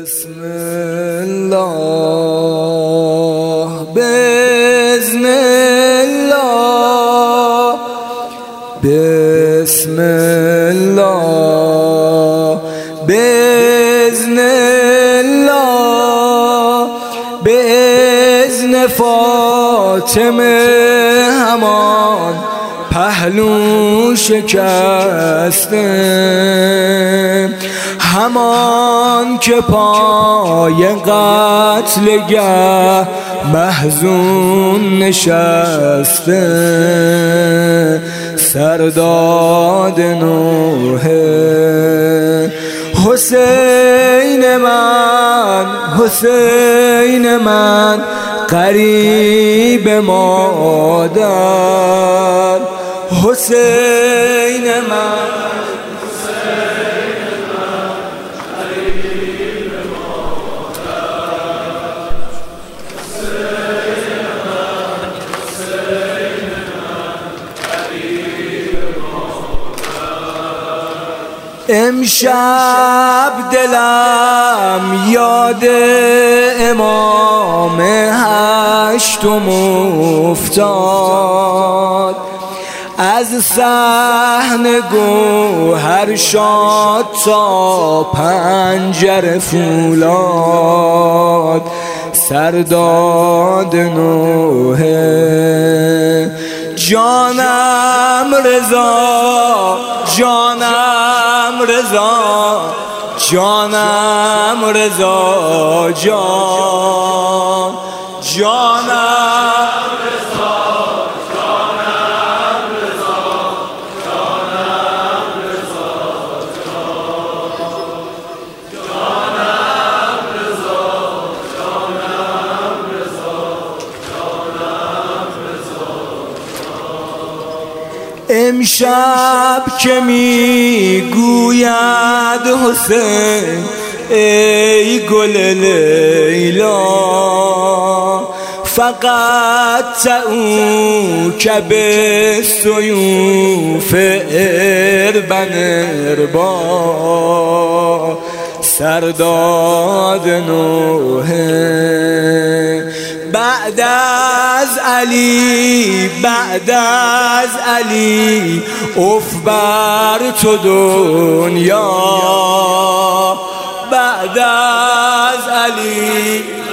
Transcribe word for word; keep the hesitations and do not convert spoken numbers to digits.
بسم الله بإذن الله بسم الله بإذن الله بإذن فاطمه همان پهلو شکسته، همان که پای قتلگه محزون نشسته. سرداد نوح حسین من، حسین من قریب مادر، حسین من امشب دلم یاد امام هشتم افتاد، از صحن گوهرشاد تا پنجره فولاد. سرداد نوح جانم رضا، جانم رضا، جانم رضا جان، جانم رضا، جانم رضا، جانم رضا جان، جانم رضا، جانم رضا، جانم رضا. امشب که میگوید حسین ای گل لیلا، فقط تعو که به سیوف اربن اربا. سرداد نوح بعد از علی، بعد از علی اف بر تو دنیا، بعد از علی